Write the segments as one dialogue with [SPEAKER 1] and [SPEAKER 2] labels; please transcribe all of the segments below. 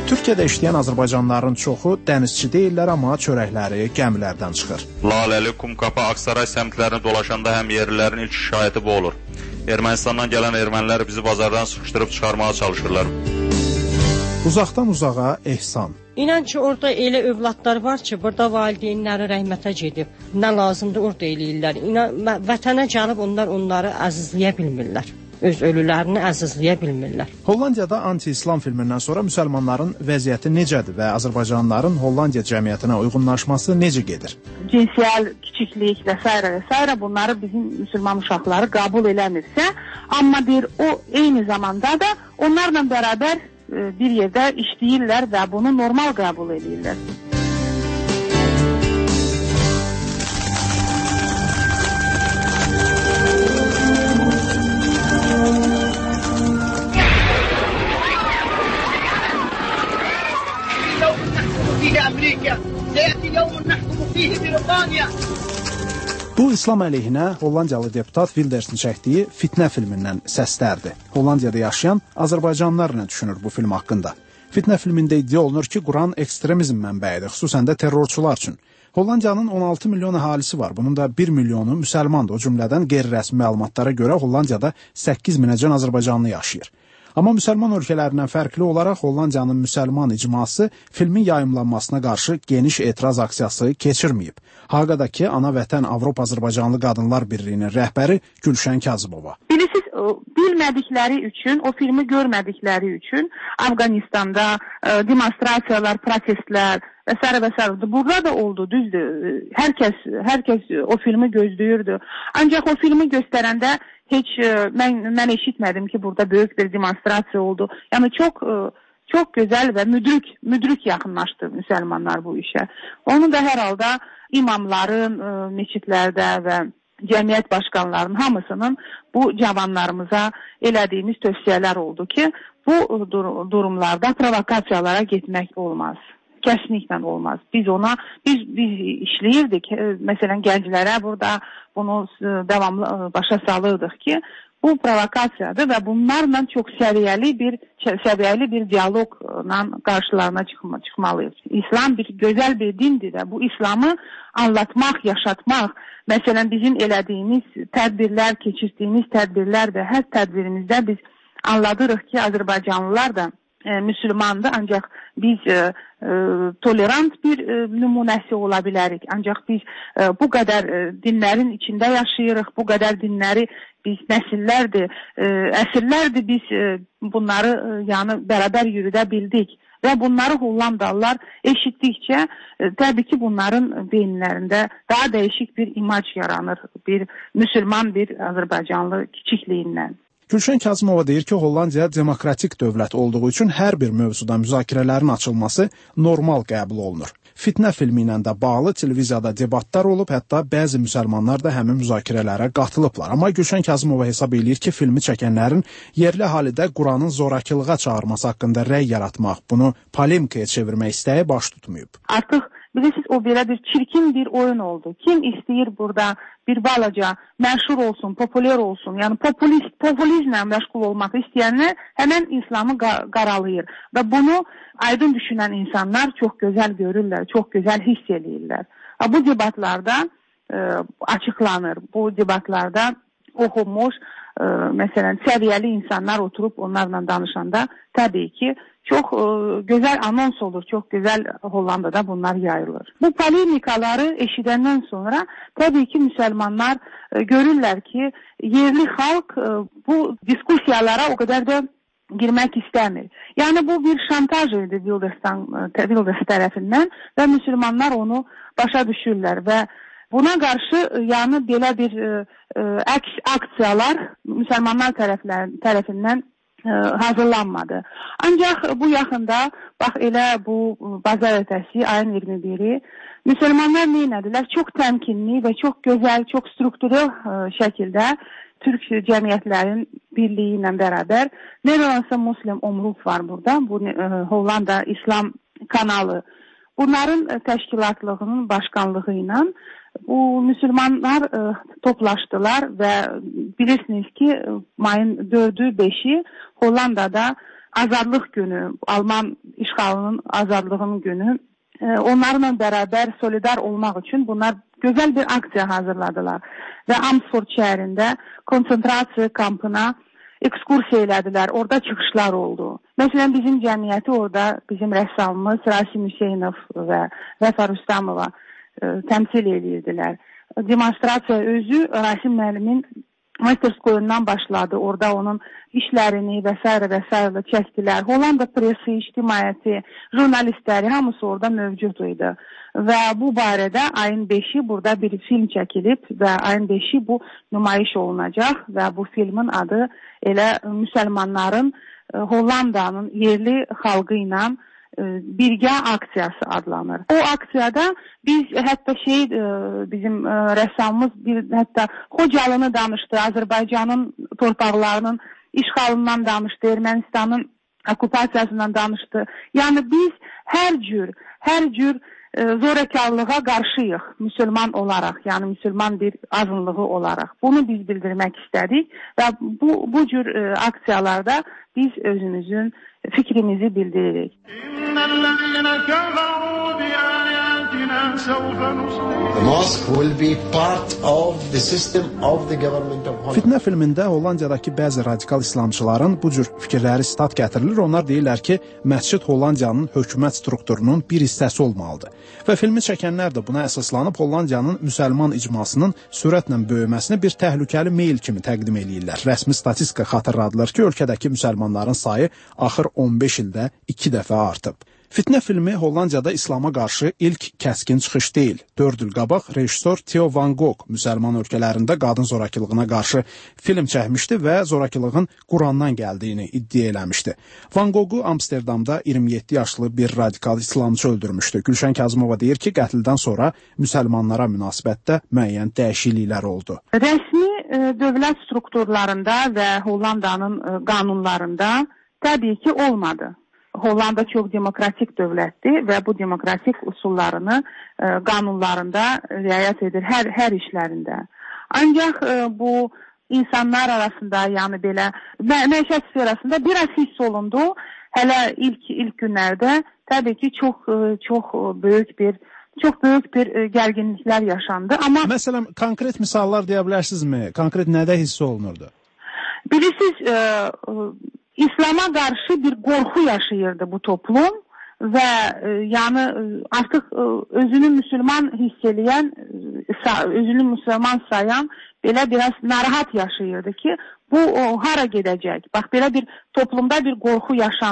[SPEAKER 1] Türkiyədə işləyən azərbaycanlıların çoxu dənizçi deyirlər, amma çörəkləri gəmilərdən çıxır.
[SPEAKER 2] Laləli, Kumkapı, Aksaray səmtlərini dolaşanda həm yerlilərin ilk şikayəti bu olur. Ermənistandan gələn ermənilər bizi bazardan sıxışdırıb çıxarmağa çalışırlar.
[SPEAKER 1] Uzaqdan uzağa ehsan.
[SPEAKER 3] İnan ki, orada elə övladlar var ki, burada valideynləri rəhmətə gedib. Nə lazımdır orada eləyirlər. Vətənə gəlib onları əzizləyə bilmirlər. Öz ölülərini əzizləyə bilmirlər.
[SPEAKER 1] Hollandiyada anti-İslam filmindən sonra müsəlmanların vəziyyəti necədir və Azərbaycanlıların Hollandiya cəmiyyətinə uyğunlaşması necə gedir?
[SPEAKER 4] Cinsiyel kiçiklik və s. bunları bizim müsəlman uşaqları qəbul eləmirsə, amma o eyni zamanda da onlarla bərabər bir yerdə işləyirlər və bunu normal qəbul edirlər.
[SPEAKER 1] Bu İslam əleyhinə Hollandiyalı deputat Wilders'in çəkdiyi Fitnə filmindən səslərdir. Hollandiyada yaşayan azərbaycanlılar nə düşünür bu film haqqında? Fitnə filmində iddia olunur ki, Quran ekstremizm mənbəyidir, xüsusən də terrorçular üçün. Hollandiyanın 16 milyon əhalisi var. Bunun da 1 milyonu müsəlmandır. O cümlədən qeyri-rəsmi məlumatlara görə Hollandiyada 8 minəcən azərbaycanlı yaşayır. Amma müsəlman ölkələrindən fərqli olaraq Hollandiyanın müsəlman icması filmin yayımlanmasına qarşı geniş etiraz aksiyası keçirməyib. Haqadakı Ana Vətən Avropa Azərbaycanlı Qadınlar Birliyinin rəhbəri Gülşən Kazımova.
[SPEAKER 4] Bilirsiniz, bilmədikləri üçün, o filmi görmədikləri üçün Afqanistanda demonstrasiyalar, protestlər və s. Burada da oldu, düzdür. Hər kəs o filmi gözləyirdi. Ancaq o filmi göstərəndə heç mən eşitmədim ki, burada böyük bir demonstrasiya oldu. Yəni çox gözəl və müdrik yaxınlaşdı müsəlmanlar bu işə. Onu da hər halda imamların meçidlərdə və cəmiyyət başqanlarının hamısının bu cavanlarımıza elədiyimiz tövsiyələr oldu ki, bu durumlarda provokasiyalara getmək olmaz. Kesinlikle olmaz. Biz işləyirdik. Məsələn, gənclərə burada bunu devamlı başa salırdıq ki, bu provokasiyadır və bunlarla çox səviyyəli bir diyaloqla qarşılarına çıxmalıyıq. İslam gözəl bir dindir və bu İslamı anlatmaq, yaşatmaq, məsələn, bizim elədiyimiz tədbirlər, keçirdiyimiz tədbirlər və hər tədbirimizdə biz anladırıq ki, Azərbaycanlılar da müsəlmandır, ancaq biz tolerant bir nümunəsi ola bilərik. Ancaq biz bu qədər dinlərin içində yaşayırıq, bu qədər dinləri biz nəsillərdir, əsrlərdir biz bunları bərabər yürüdə bildik. Və bunları Hollandalılar eşitdikcə təbii ki, bunların beyinlərində daha dəyişik bir imaj yaranır, bir müsəlman, bir Azərbaycanlı kiçikliyindən.
[SPEAKER 1] Gülşən Kazımova deyir ki, Hollandiya demokratik dövlət olduğu üçün hər bir mövzuda müzakirələrin açılması normal qəbul olunur. Fitnə filmi ilə də bağlı televiziyada debatlar olub, hətta bəzi müsəlmanlar da həmin müzakirələrə qatılıblar. Amma Gülşən Kazımova hesab edir ki, filmi çəkənlərin yerli halidə Quranın zorakılığa çağırması haqqında rəy yaratmaq, bunu polemikaya çevirmək istəyi baş tutmayıb.
[SPEAKER 4] Artıq bilirsiniz, o belə bir çirkin bir oyun oldu. Kim istəyir burada bir balaca məşhur olsun, popüler olsun, yəni populizmlə məşğul olmaq istəyənlər həmən İslamı qaralayır. Və bunu aydın düşünən insanlar çox gözəl görürlər, çox gözəl hiss edirlər. Bu debatlarda açıqlanır, bu debatlarda oxunmuş, məsələn, səviyyəli insanlar oturub onlarla danışanda təbii ki, çox gözəl anons olur, çox gözəl Hollandada bunlar yayılır. Bu polemikaları eşidəndən sonra təbii ki, müsəlmanlar görürlər ki, yerli xalq bu diskusiyalara o qədər də girmək istəmir. Yəni bu bir şantaj idi Wilders tərəfindən və müsəlmanlar onu başa düşürlər və buna qarşı yəni belə bir aksiyalar müsəlmanlar tərəfindən hazırlanmadı. Ancaq bu yaxında, bax elə bu bazar ötəsi ayın 21-i müsəlmanlar neynədilər? Çox təmkinli və çox gözəl, çox strukturel şəkildə Türk cəmiyyətlərin birliyi ilə bərabər Nederlandsa Muslim Omroep var burada. Bu Hollanda İslam kanalı. Bunların təşkilatlığının başkanlığı ilə bu müsəlmanlar toplaşdılar və bilirsiniz ki, mayın 4-ü 5-i Hollandada azadlıq günü, Alman işğalının azadlığının günü onlarla bərabər solidar olmaq üçün bunlar gözəl bir aksiya hazırladılar və Amersfoort şəhərində konsentrasiya kampına ekskursiya elədilər, orada çıxışlar oldu. Məsələn, bizim cəmiyyəti orada bizim rəssamımız Rasim Hüseynov və Vəfa Rüstəmova təmsil edirdilər. Demonstrasiya özü Rasim müəllimin Masterskoyundan başladı. Orada onun işlərini və s. çəkdilər. Hollanda presi, ictimaiyyəti, jurnalistləri hamısı orada mövcud idi. Və bu barədə ayın 5-i burada bir film çəkilib və ayın 5-i bu nümayiş olunacaq və bu filmin adı elə müsəlmanların Hollandanın yerli xalqı ilə birgə aksiyası adlanır. O aksiyada biz hətta bizim rəssamımız hətta Xocalını danışdı, Azərbaycanın torpaqlarının işğalından danışdı, Ermənistanın okupasiyasından danışdı. Yəni biz hər cür zorakılığa qarşıyıq müsəlman olaraq, yəni müsəlman bir azınlığı olaraq. Bunu biz bildirmək istədik və bu cür aksiyalarda biz özümüzün fikrimizi bildiririk.
[SPEAKER 5] The mosque will be part of the system of the government of Holland.
[SPEAKER 1] Fitnə filmində Hollandiyadakı bəzi radikal İslamçıların bu cür fikirləri sitat gətirilir. Onlar deyirlər ki, məscid Hollandiyanın hökumət strukturunun bir hissəsi olmalıdır. Və filmi çəkənlər də buna əsaslanıb Hollandiyanın müsəlman icmasının sürətlə böyüməsini bir təhlükəli meyl kimi təqdim edirlər. Rəsmi statistika xatırladılır ki, ölkədəki müsəlmanların sayı axır 15 ildə 2 dəfə artıb. Fitnə filmi Hollandiyada İslama qarşı ilk kəskin çıxış deyil. 4 il qabaq rejissor Theo van Gogh müsəlman ölkələrində qadın zorakılığına qarşı film çəkmişdi və zorakılığın Qurandan gəldiyini iddia eləmişdi. Van Goghu Amsterdamda 27 yaşlı bir radikal İslamçı öldürmüşdü. Gülşən Kazımova deyir ki, qətldən sonra müsəlmanlara münasibətdə müəyyən dəyişikliklər oldu.
[SPEAKER 4] Rəsmi dövlət strukturlarında və Hollandanın qanunlarında təbii ki olmadı. Hollanda çox demokratik dövlətdir və bu demokratik usullarını qanunlarında riayət edir hər işlərində. Ancaq bu insanlar arasında, yəni belə məişət sferasında biraz hiss olundu. Hələ ilk günlərdə təbii ki çox böyük bir gərginliklər yaşandı. Amma
[SPEAKER 1] məsələn, konkret misallar deyə bilərsinizmi? Konkret nədə hiss olunurdu?
[SPEAKER 4] Bilirsiniz, İslama qarşı bir qorxu yaşayırdı bu toplum və yəni artıq özünü müsəlman hiss eləyən, özünü müsəlman sayan belə biraz narahat yaşayırdı ki, bu hara gedəcək? Bax, belə bir toplumda bir qorxu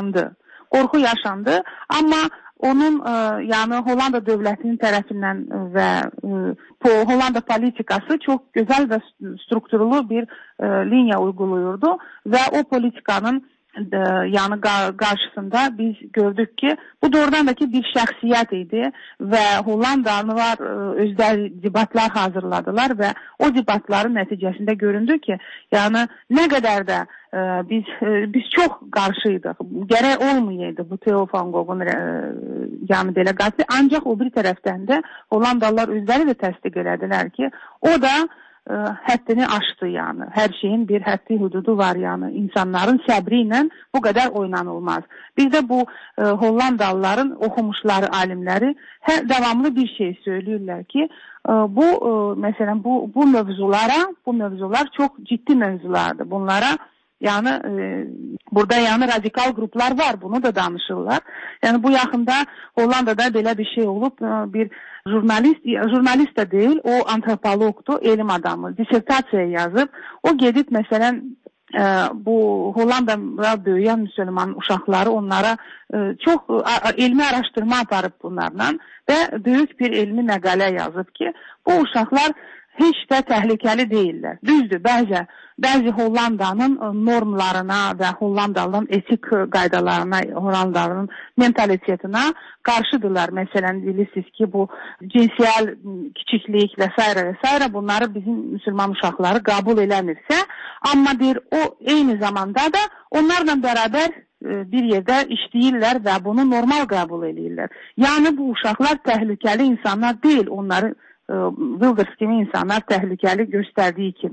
[SPEAKER 4] yaşandı. Amma onun yəni Hollanda dövlətinin tərəfindən və Hollanda politikası çox gözəl və strukturlu bir liniya uygulayırdı və o politikanın yəni qarşısında biz gördük ki, bu doğrudan da ki bir şəxsiyyət idi və Hollandalılar özləri debatlar hazırladılar və o debatların nəticəsində göründü ki, yəni nə qədər də biz çox qarşıydıq. Gərək olmayaydı bu Theo van Gogh'un yəni belə qatli. Ancaq o bir tərəfdən də Hollandalılar özləri də təsdiq elədilər ki, o da həddini aşdı yəni. Hər şeyin bir həddi hududu var yəni. İnsanların səbri ilə bu qədər oynanılmaz. Bir də bu Hollandalıların oxumuşları alimləri davamlı bir şey söyləyirlər ki, məsələn bu mövzular çox ciddi mövzulardır. Bunlara yəni burada yəni radikal qruplar var, bunu da danışırlar. Yəni bu yaxında Hollandada belə bir şey olub, bir jurnalist də deyil, o antropologdur, elm adamı, dissertasiya yazıb. O gedib məsələn bu Hollandada böyüyən müsəlman uşaqları onlara çox elmi araşdırma aparıb bunlarla və böyük bir elmi məqalə yazıb ki, bu uşaqlar heç də təhlükəli deyirlər. Düzdür, bəzi Hollandanın normlarına və Hollandanın etik qaydalarına, Hollandanın mentalitetinə qarşıdırlar. Məsələn, bilirsiniz ki, bu cinsiyel kiçiklik və s. bunları bizim müsəlman uşaqları qəbul eləmirsə, amma deyir, o eyni zamanda da onlarla bərabər bir yerdə işləyirlər və bunu normal qəbul edirlər. Yəni, bu uşaqlar təhlükəli insanlar deyil, onları Wilders kimi insanlar təhlükəli göstərdiyi kimi.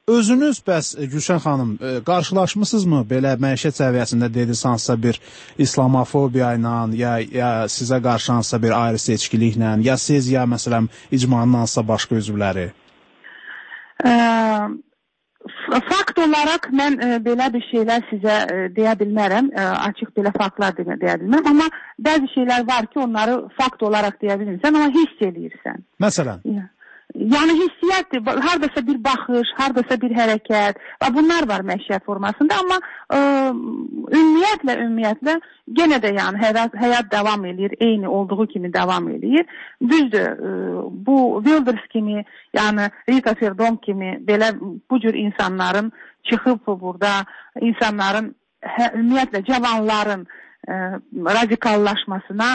[SPEAKER 1] Özünüz bəs Gülşən xanım qarşılaşmısınızmı belə məişət səviyyəsində dediniz hansısa bir İslamofobiya ilə ya sizə qarşı hansısa bir ayrı seçkiliklə ya siz ya məsələn icmanın hansısa başqa üzvləri?
[SPEAKER 4] Fakt olaraq mən belə bir şeylər sizə deyə bilmərəm, açıq belə faktlar deyə bilmərəm, amma bəzi şeylər var ki, onları fakt olaraq deyə bilmirsən, amma hiss eləyirsən.
[SPEAKER 1] Məsələn?
[SPEAKER 4] Yəni hissiyyatdır, haradasa bir baxış, haradasa bir hərəkət və bunlar var məişət formasında, amma ümumiyyətlə yenə də yəni həyat davam edir, eyni olduğu kimi davam edir. Düzdür, bu Wilders kimi, yəni Rita Verdon kimi belə bu cür insanların çıxıb burada, insanların ümumiyyətlə cavanların radikallaşmasına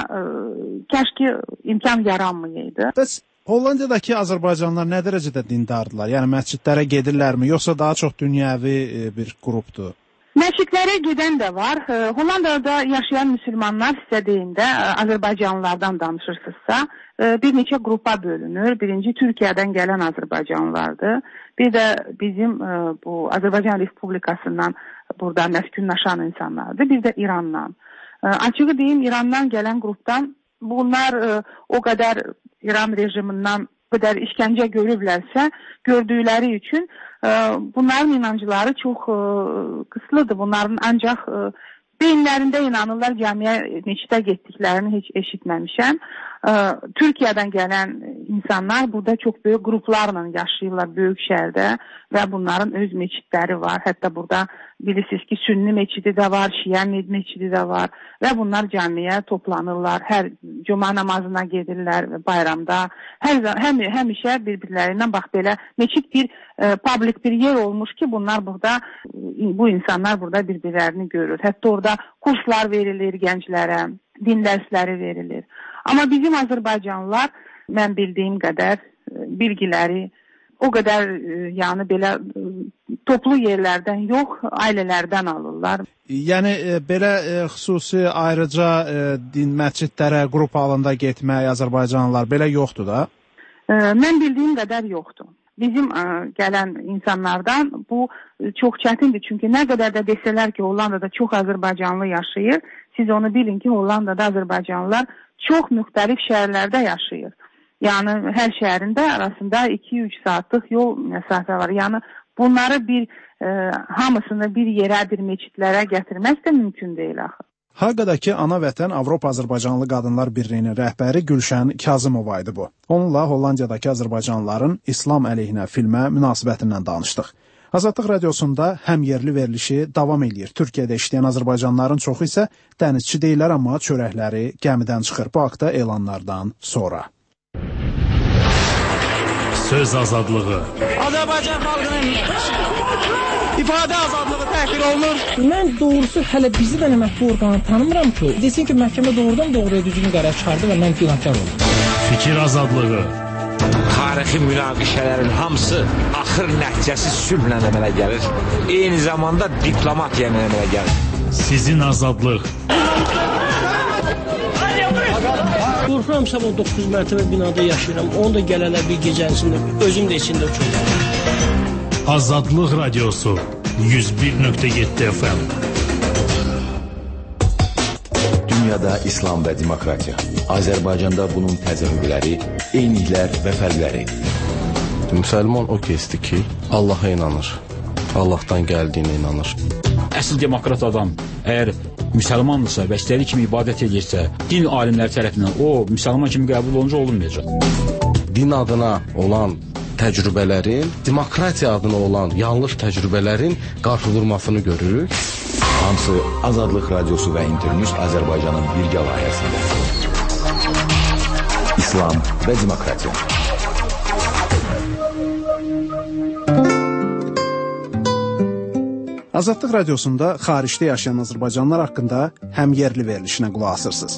[SPEAKER 4] kəşki imkan yaranmayaydı.
[SPEAKER 1] Bəs Hollandiyadakı Azərbaycanlılar nə dərəcədə dindardılar? Yəni məscidlərə gedirlərmi, yoxsa daha çox dünyəvi bir qrupdur?
[SPEAKER 4] Məscidlərə gedən də var. Hollandiyada yaşayan müsəlmanlar sizə deyində, Azərbaycanlılardan danışırsınızsa, bir neçə qrupa bölünür. Birinci Türkiyədən gələn Azərbaycanlılardır. Bir də bizim bu Azərbaycan Respublikasından burada məskunlaşan insanlardır. Bir də İrandan. Açığı deyim, İrandan gələn qrupdan bunlar o qədər İran rejimindən bu qədər işgəncə görüblərsə, gördükləri üçün bunların inancları çox qıslıdır. Bunların ancaq beyinlərində inanırlar, camiyə meçidə getdiklərini heç eşitməmişəm. Türkiyədən gələn insanlar burada çox böyük qruplarla yaşayırlar böyük şəhərdə və bunların öz meçidləri var. Hətta burada bilirsiniz ki, Sünni meçidi də var, Şiə meçidi də var və bunlar camiyə toplanırlar. Hər cuma namazına gedirlər bayramda. Həmişə bir-birlərindən bax belə meçid bir public bir yer olmuş ki, bunlar burada bu insanlar burada bir-birlərini görür. Hətta orada kurslar verilir gənclərə, din dərsləri verilir. Amma bizim Azərbaycanlılar mən bildiyim qədər bilgiləri o qədər yəni belə toplu yerlərdən yox, ailələrdən alırlar.
[SPEAKER 1] Yəni belə xüsusi ayrıca din məscidlərə qrup halında getmək Azərbaycanlılar belə yoxdur da?
[SPEAKER 4] Mən bildiyim qədər yoxdur. Bizim gələn insanlardan bu çox çətindir. Çünki nə qədər də desələr ki, Hollandada çox Azərbaycanlı yaşayır, siz onu bilin ki, Hollandada Azərbaycanlılar çox müxtəlif şəhərlərdə yaşayır. Yəni hər şəhərində arasında 2-3 saatlıq yol məsafə var. Yəni bunları hamısını bir yerə, bir meçidlərə gətirmək də mümkün deyil axı.
[SPEAKER 1] Haqadakı ana vətən Avropa Azərbaycanlı Qadınlar Birliyinin rəhbəri Gülşən Kazımova idi bu. Onunla Hollandiyadakı Azərbaycanlıların İslam əleyhinə filmə münasibətindən danışdıq. Azadlıq radiosunda həm yerli verilişi davam edir. Türkiyədə işləyən Azərbaycanlıların çoxu isə dənizçi deyirlər, amma çörəkləri gəmidən çıxır. Bu haqda elanlardan sonra.
[SPEAKER 6] Söz azadlığı.
[SPEAKER 7] Azərbaycan xalqının ifadə azadlığı təhqir olunur.
[SPEAKER 8] Mən doğrusu hələ bizi də məhkəmə orqanı tanımıram ki, desin ki, məhkəmə doğrudan doğruya düzgün qərar çıxardı və mən günahkar oldum.
[SPEAKER 6] Fikir azadlığı.
[SPEAKER 7] Tarixi münaqişələrin hamısı axır nəticəsi sülhlə əmələ gəlir. Eyni zamanda diplomatiya əmələ gəlir.
[SPEAKER 6] Sizin azadlıq.
[SPEAKER 9] Qorxuram sabah 9 mərtəbə binada yaşayıram. Onu da gələlər bir gecənisində, özüm də içində uçurum.
[SPEAKER 6] Azadlıq radiosu 101.7 FM.
[SPEAKER 10] Dünyada İslam və demokratiya. Azərbaycanda bunun təzahürləri, eyniliklər və fərqləri.
[SPEAKER 11] Müsəlman o kəsdir ki, Allaha inanır. Allahdan gəldiyinə inanır.
[SPEAKER 12] Əsl demokrat adam əgər müsəlmandırsa və istədiyi kimi ibadət edirsə, din alimləri tərəfindən o müsəlman kimi qəbul olunca olunmayacaq.
[SPEAKER 11] Din adına olan təcrübələrin, demokratiya adına olan yanlış təcrübələrin qarşıdurmasını görürük.
[SPEAKER 10] Hamısı Azadlıq Radiosu və İnternews Azərbaycanın birgə layihəsində. İslam və demokratiya.
[SPEAKER 1] Azadlıq radiosunda xaricdə yaşayan Azərbaycanlılar haqqında həm yerli verilişinə qulaq asırsınız.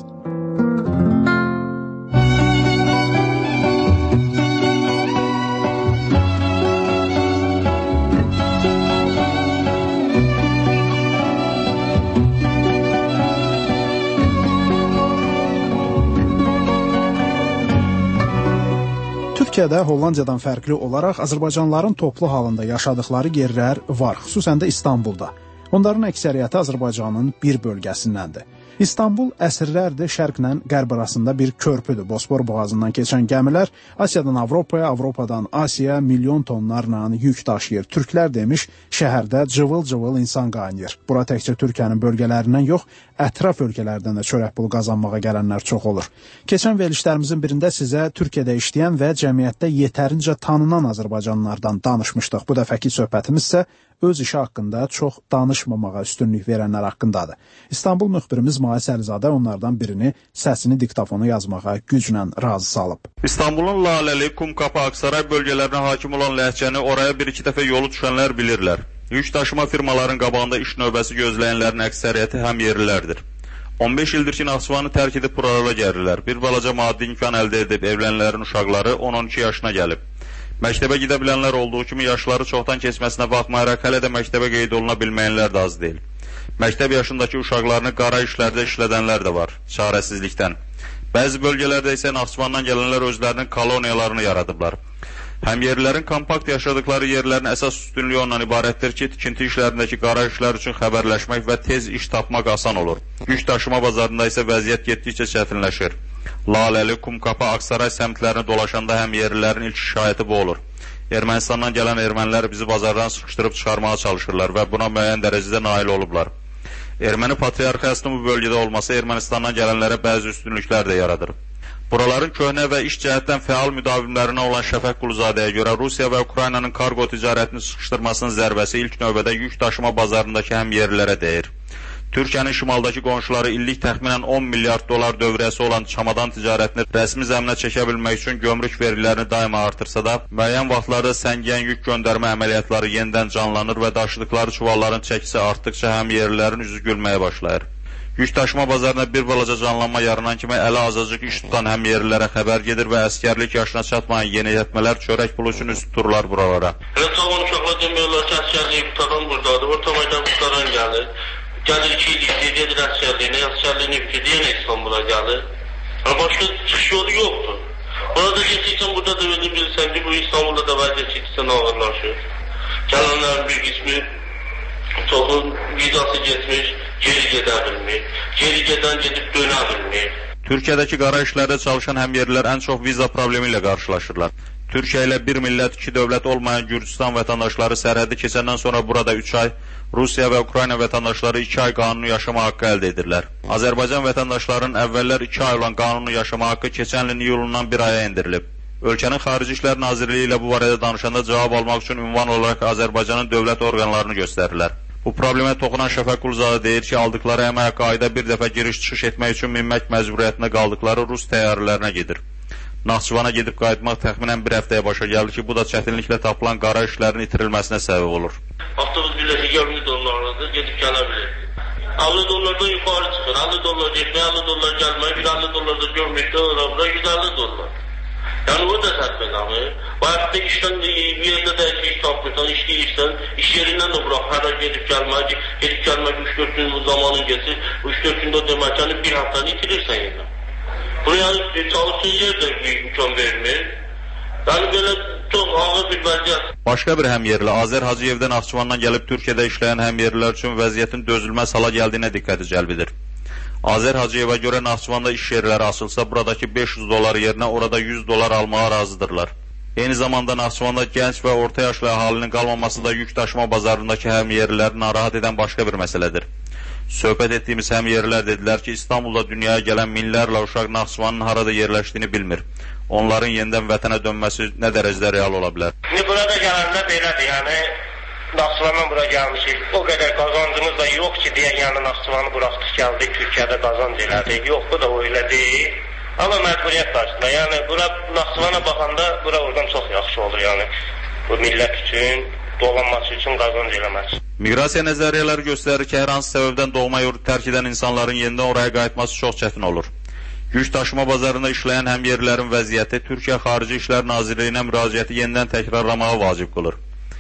[SPEAKER 1] Türkiyədə Hollandiyadan fərqli olaraq Azərbaycanlıların toplu halında yaşadıkları yerlər var, xüsusən də İstanbulda. Onların əksəriyyəti Azərbaycanın bir bölgəsindəndir. İstanbul əsrlərdir şərqlə qərb arasında bir körpüdür. Bosfor boğazından keçən gəmilər Asiyadan Avropaya, Avropadan Asiyaya milyon tonlarla yük daşıyır. Türklər demiş, şəhərdə cıvıl-cıvıl insan qaynayır. Bura təkcə Türkiyənin bölgələrindən yox, ətraf ölkələrdən də çörək pulu qazanmağa gələnlər çox olur. Keçən verilişlərimizin birində sizə Türkiyədə işləyən və cəmiyyətdə yetərincə tanınan Azərbaycanlılardan danışmışdıq. Bu dəfəki söhbətimiz isə öz işi haqqında çox danışmamağa üstünlük verənlər haqqındadır. İstanbul müxbirimiz Mahir Əlizadə onlardan birini səsini diktafona yazmağa güclə razı salıb.
[SPEAKER 2] İstanbulun Laləli, Kumkapı, Aksaray bölgələrinə hakim olan ləhcəni oraya bir-iki dəfə yolu düşənlər bilirlər. Yük daşıma firmaların qabağında iş növbəsi gözləyənlərin əksəriyyəti həm yerlilərdir. 15 ildir ki, Naxçıvanı tərk edib buralara gəlirlər. Bir balaca maddi imkan əldə edib evlənənlərin uşaqları 10-12 yaşına gəlib. Məktəbə gedə bilənlər olduğu kimi yaşları çoxdan keçməsinə baxmayaraq hələ də məktəbə qeyd oluna bilməyənlər də az deyil. Məktəb yaşındakı uşaqlarını qara işlərdə işlədənlər də var, çarəsizlikdən. Bəzi bölgələrdə isə Naxçıvandan gələnlər özlərinin koloniyalarını yaradıblar. Həmyerlilərin kompakt yaşadıkları yerlərin əsas üstünlüyü ondan ibarətdir ki, tikinti işlərindəki qara işlər üçün xəbərləşmək və tez iş tapmaq asan olur. Yük daşıma bazarında isə vəziyyət getdikcə çətinləşir. Laləli, Kumkapı, Aksaray səmtlərini dolaşanda həmyerlilərin ilk şikayəti bu olur. Ermənistandan gələn ermənilər bizi bazardan sıxışdırıb çıxarmağa çalışırlar və buna müəyyən dərəcədə nail olublar. Erməni patriarxiyasının bu bölgədə olması Ermənistandan gələnlərə bəzi üstünlüklər də yaradır. Buraların köhnə və iş cəhətdən fəal müdavimlərinə olan Şəfəq Quluzadəyə görə Rusiya və Ukraynanın kargo ticarətini sıxışdırmasının zərbəsi ilk növbədə yük daşıma bazarındakı həmyerlilərə dəyir. Türkiyənin şimaldakı qonşuları illik təxminən 10 milyard dolar dövrəsi olan çamadan ticarətini rəsmi zəminə çəkə bilmək üçün gömrük vergilərini daima artırsa da, müəyyən vaxtlarda səngiyən yük göndərmə əməliyyatları yenidən canlanır və daşıdıkları çuvalların çəkisi artdıqca həmyerlilərin üzü gülməyə başlayır. Yük daşıma bazarına bir balaca canlanma yaranan kimi ələ azacıq iş tutan həmyerlilərə xəbər gedir və əskərlik yaşına çatmayan yeniyetmələr çörək pulu üçün üst tuturlar buralara.
[SPEAKER 13] Cavan uşaqlar demirlər ki, əskərliyi qutaran buradadır, orta maydan qutaran gəlir. Gəlir 2 illik gedir əskərliyini bitirdi, yenə İstanbula gəlir. Başqa çıxış yolu yoxdur. Burada geçirsən, burada da özün bilirsən ki, bu İstanbulda da vəziyyət çəkirsən ağırlaşır. Gələnlərin bir qismi çoxun vizası getmiş, geri gedə bilmir. Geri gedən gedib dönə bilmir.
[SPEAKER 2] Türkiyədəki qara işlərdə çalışan həmyerlilər ən çox viza problemi ilə qarşılaşırlar. Türkiyə ilə bir millət, iki dövlət olmayan Gürcüstan vətəndaşları sərhədi keçəndən sonra burada 3 ay, Rusiya və Ukrayna vətəndaşları 2 ay qanuni yaşama haqqı əldə edirlər. Azərbaycan vətəndaşlarının əvvəllər 2 ay olan qanuni yaşama haqqı keçən ilin iyulundan 1 aya endirilib. Ölkənin Xarici İşlər Nazirliyi ilə bu barədə danışanda cavab almaq üçün ünvan olaraq Azərbaycanın dövlət orqanlarını göstərirlər. Bu problemə toxunan Şəfəq Quluzadə deyir ki, aldıqları əmək haqqı ayda bir dəfə giriş-çıxış etmək üçün minmək məcburiyyətində qaldıqları Rus təyyarələrinə gedir. Naxçıvana gedib qayıtmaq təxminən bir həftəyə başa gəlir ki, bu da çətinliklə tapılan qara işlərin itirilməsinə səbəb olur.
[SPEAKER 13] Avtobus biləti 20 dollarlıdır, gedib gələ bilir. 50 dollardan yuxarı çıxır, 50 dollar getmək, 50 dollar gəlmək, bir 50 dollar da görməkdə ora-bura 150 dollar. Yəni o da sətməqamı. Bu həftə işdən bir yerdə də iş tapmırsan, iş deyirsən, iş yerindən də bıraq, hər ay gedib gəlmək 3-4 gün zamanın geçir, 3-4 gündə deməkəni bir həftəni itirirsən yenə. Buraya çalışsın yer də imkan vermir. Yəni belə çox ağır bir vəziyyət.
[SPEAKER 2] Başqa bir həmyerli Azər Hacıyevdən Naxçıvandan gəlib Türkiyədə işləyən həmyerlilər üçün vəziyyətin dözülməz hala gəldiyinə diqqəti cəlb edir. Azər Hacıyeva görə Naxçıvanda iş yerləri açılsa, buradakı 500 dolar yerinə orada 100 dolar almağa razıdırlar. Eyni zamanda Naxçıvanda gənc və orta yaşlı əhalinin qalmaması da yük daşıma bazarındakı həmyerliləri narahat edən başqa bir məsələdir. Söhbət etdiyimiz həmyerlilər dedilər ki, İstanbulda dünyaya gələn minlərlə uşaq Naxçıvanın harada yerləşdiyini bilmir. Onların yenidən vətənə dönməsi nə dərəcədə real ola bilər?
[SPEAKER 14] Burada gələnlər belədir, yəni Naxçıvandan bura gəlmişik. O qədər qazancımız da yox ki, deyək, yəni Naxçıvanı buraxdıq gəldik, Türkiyədə qazanc elədik. Yox, bu da öyle deyil. Amma məcburiyyət qarşısında, yəni bura Naxçıvana baxanda bura oradan çox yaxşı olur, yəni bu millət üçün, dolanması üçün, qazanc eləməsi.
[SPEAKER 2] Miqrasiya nəzəriyyələri göstərir ki, hər hansı səbəbdən doğma yurdu tərk edən insanların yenidən oraya qayıtması çox çətin olur. Yük daşıma bazarında işləyən həmyerlilərin vəziyyəti Türkiyə Xarici İşlər Nazirliyinə müraciəti yenidən təkrarlamağı vacib qılır.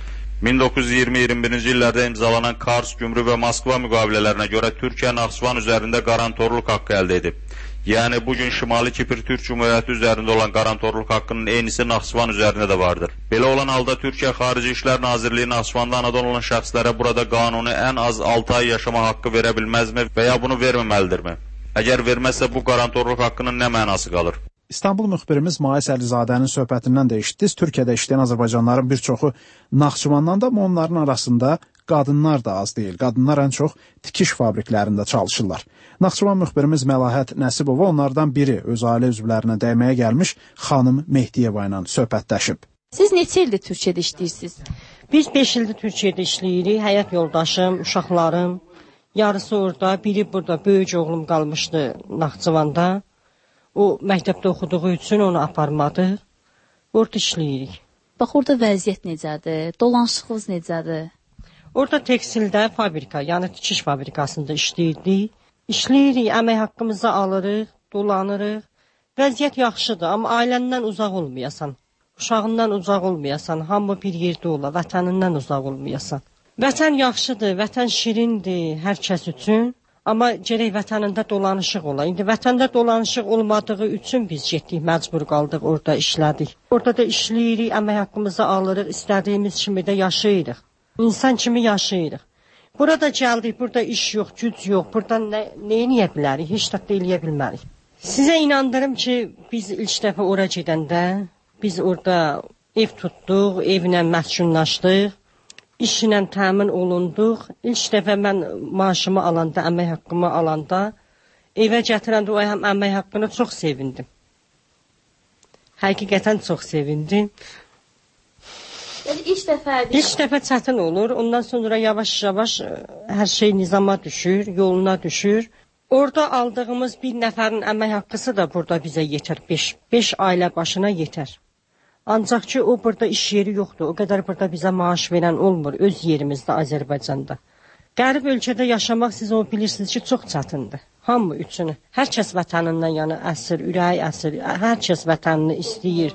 [SPEAKER 2] 1920-21-ci illərdə imzalanan Kars, Gümrü və Moskva müqavilələrinə görə Türkiyə Naxçıvan üzərində qarantorluq haqqı əldə edib. Yəni bugün Şimali Kipr Türk Cümhuriyyəti üzərində olan qarantorluq haqqının eynisi Naxçıvan üzərində də vardır. Belə olan halda Türkiyə Xarici İşlər Nazirliyi Naxçıvanda anadan olan şəxslərə burada qanuni ən az 6 ay yaşama haqqı verə bilməzmi və ya bunu verməməlidirmi? Əgər verməzsə bu qarantorluq haqqının nə mənası qalır?
[SPEAKER 1] İstanbul müxbirimiz Mais Əlizadənin söhbətindən də eşitdiniz. Türkiyədə işləyən azərbaycanlıların bir çoxu Naxçıvandan da, amma onların arasında qadınlar da az deyil. Qadınlar ən çox tikiş fabriklərində çalışırlar. Naxçıvan müxbirimiz Məlahət Nəsibova onlardan biri öz ailə üzvlərinə dəyməyə gəlmiş xanım Mehdiyeva ilə söhbətləşib.
[SPEAKER 15] Siz neçə ildir Türkiyədə işləyirsiniz?
[SPEAKER 3] Biz 5 ildir Türkiyədə işləyirik. Həyat yoldaşım, uşaqlarım, yarısı orada, biri burada. Böyük oğlum qalmışdı Naxçıvanda. O məktəbdə oxuduğu üçün onu aparmadı. Orada işləyirik.
[SPEAKER 15] Bax, orada vəziyyət necədir? Dolanışığınız necədir?
[SPEAKER 3] Orada tekstildə fabrika, yəni tikiş fabrikasında işləyirdik. İşləyirik, əmək haqqımızı alırıq, dolanırıq. Vəziyyət yaxşıdır, amma ailəndən uzaq olmayasan, uşağından uzaq olmayasan, hamı bir yerdə ola, vətənindən uzaq olmayasan. Vətən yaxşıdır, vətən şirindir hər kəs üçün. Amma gərək vətənində dolanışıq ola. İndi vətəndə dolanışıq olmadığı üçün biz getdik, məcbur qaldıq, orada işlədik. Orada da işləyirik, əmək haqqımızı alırıq, istədiyimiz kimi də yaşayırıq. İnsan kimi yaşayırıq. Burada gəldik, burada iş yox, güc yox, burada nə eləyə bilərik, heç də eləyə bilmərik. Sizə inandırım ki, biz ilk dəfə ora gedəndə, biz orada ev tutduq, evlə məskunlaşdıq. İşlə təmin olunduq. İlk dəfə mən maaşımı alanda, əmək haqqımı alanda, evə gətirəndə o əmək haqqını çox sevindim. Həqiqətən çox sevindim.
[SPEAKER 15] Yəni ilk
[SPEAKER 3] dəfə çətin olur. Ondan sonra yavaş-yavaş hər şey nizama düşür, yoluna düşür. Orada aldığımız bir nəfərin əmək haqqısı da burada bizə yetər. 5 ailə başına yetər. Ancaq ki, o burada iş yeri yoxdur. O qədər burada bizə maaş verən olmur öz yerimizdə Azərbaycanda. Qərib ölkədə yaşamaq siz onu bilirsiniz ki, çox çətindir. Hamı üçün. Hər kəs vətənindən yəni əsir, ürəyi əsir. Hər kəs vətənini istəyir.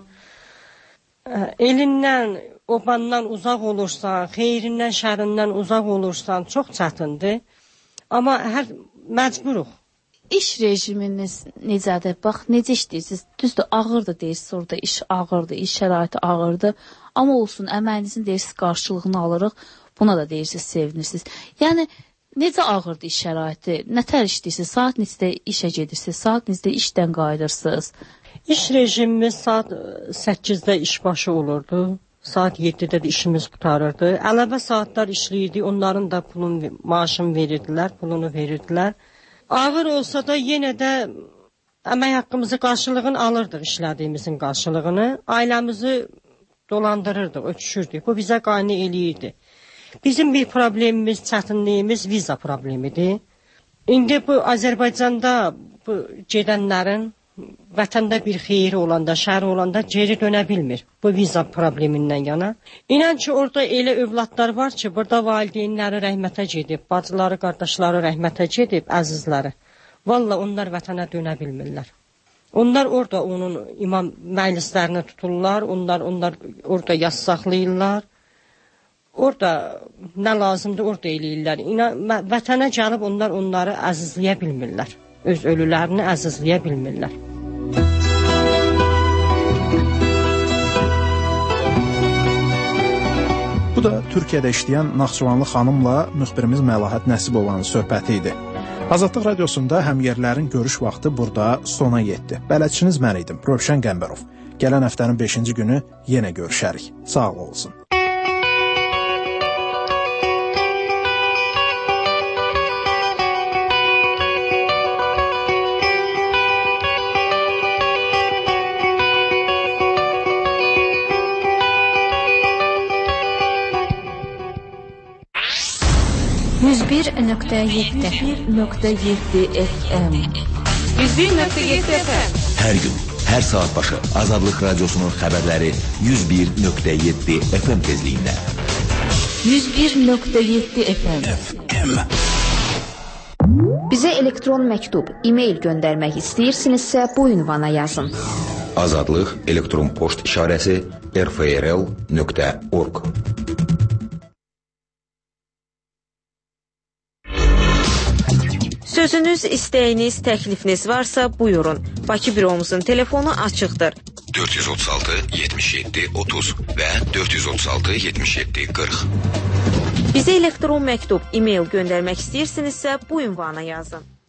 [SPEAKER 3] Elindən, obandan uzaq olursan, xeyrindən, şərindən uzaq olursan, çox çətindir. Amma məcburuq.
[SPEAKER 15] İş rejiminiz necədir? Bax, necə işləyirsiniz? Düzdür, ağırdır deyirsiniz, orada iş ağırdır, iş şəraiti ağırdır. Amma olsun, əməyinizin deyirsiniz, qarşılığını alırıq, buna da deyirsiniz, sevinirsiniz. Yəni, necə ağırdır iş şəraiti? Nətər işləyirsiniz? Saat neçədə işə gedirsiniz? Saat neçədə işdən qayıdırsınız?
[SPEAKER 3] İş rejimimiz saat 8-də işbaşı olurdu. Saat 7-də də işimiz qutarırdı. Əlavə saatlar işləyirdik, onların da maaşını verirdilər, pulunu verirdilər. Ağır olsa da yenə də əmək haqqımızı qarşılığını alırdıq, işlədiyimizin qarşılığını. Ailəmizi dolandırırdıq, ötüşürdük. Bu bizə qane eləyirdi. Bizim bir problemimiz, çətinliyimiz viza problemidir. İndi bu Azərbaycanda bu gedənlərin vətəndə bir xeyri olanda, şəri olanda geri dönə bilmir. Bu viza problemindən yana. İnan ki, orada elə övladlar var ki, burada valideynləri rəhmətə gedib, bacıları, qardaşları rəhmətə gedib, əzizləri. Valla onlar vətənə dönə bilmirlər. Onlar orada onun imam məclislərini tuturlar, onlar orada yas saxlayırlar. Orada nə lazımdır, orada eləyirlər. Vətənə gəlib onları əzizləyə bilmirlər. Öz ölülərini əzizləyə bilmirlər.
[SPEAKER 1] Bu da Türkiyədə işləyən Naxçıvanlı xanımla müxbirimiz Məlahət Nəsibovanın söhbəti idi. Azadlıq radiosunda həmyerlərin görüş vaxtı burada sona yetdi. Bələdçiniz mən idim, Rövşən Qəmbərov. Gələn həftənin 5-ci günü yenə görüşərik. Sağ olsun.
[SPEAKER 15] FM 101.7 FM.
[SPEAKER 10] Hər gün, hər saat başı Azadlıq radiosunun xəbərləri 101.7 FM tezliyində.
[SPEAKER 15] 101.7 FM.
[SPEAKER 16] Bizə elektron məktub, e-mail göndərmək istəyirsinizsə bu ünvana yazın.
[SPEAKER 10] Azadlıq elektron poçt işarəsi rfrl.org.
[SPEAKER 17] Sözünüz, istəyiniz, təklifiniz varsa buyurun. Bakı büromuzun telefonu açıqdır.
[SPEAKER 10] 436 77 30 və 436 77 40.
[SPEAKER 17] Bizə elektron məktub, e-mail göndərmək istəyirsinizsə bu ünvana yazın.